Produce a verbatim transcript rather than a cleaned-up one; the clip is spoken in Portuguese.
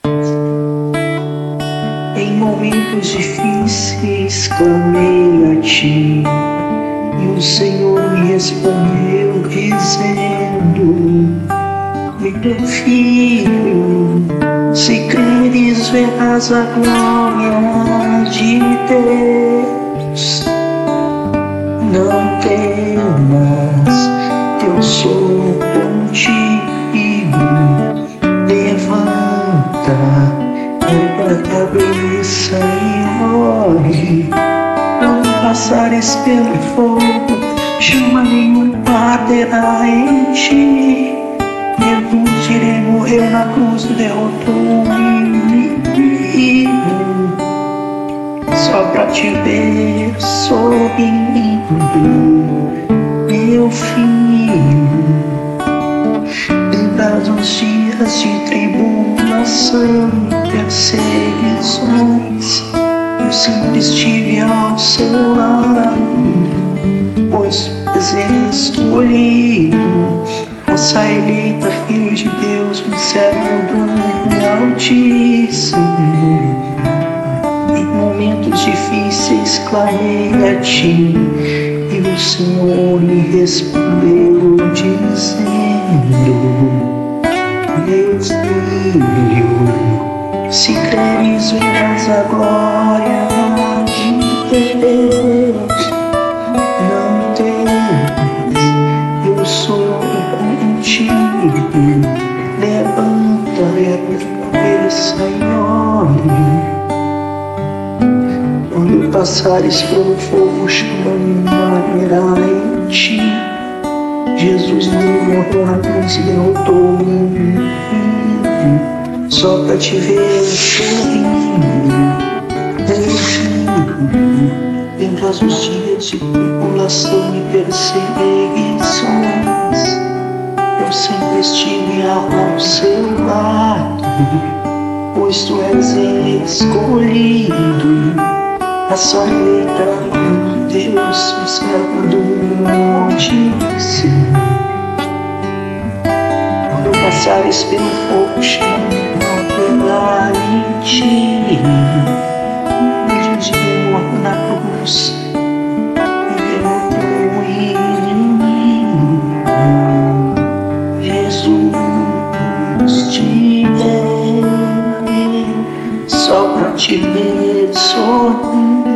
Em momentos difíceis clamei a ti, e o Senhor me respondeu dizendo: meu filho, se creres verás a glória de Deus. Não temas, eu sou contigo. Levanta, erga a cabeça e ore. Quando passares pelo fogo, chama nenhum arderá em ti. Jesus, ele morreu na cruz, derrotou o inimigo, só pra te ver sorrindo, meu filho. Lembra dos dias de tribulação e perseguições, eu sempre estive ao seu lado, pois és escolhido, moça eleita, filho de Deus, um servo do Altíssimo. Em momentos difíceis clamei a ti, e o Senhor me respondeu dizendo: meu filho, se creres verás a glória de Deus. Não temas, eu sou contigo. Levanta, ergue a cabeça e ore. Quando passares pelo fogo, chama-me maneira em ti. Jesus não morreu na cruz e derrotou o inimigo, só pra te ver sorrindo, meu filho. Lembras os dias de tribulação e perseguições, eu sempre estive ao seu lado, pois tu és escolhido, a sua eleita, Deus, o servo do Altíssimo. Quando passares pelo fogo, chama pela em ti. Jesus veio morto na cruz e derrotou o inimigo. Jesus te deu só pra te ver sorrir.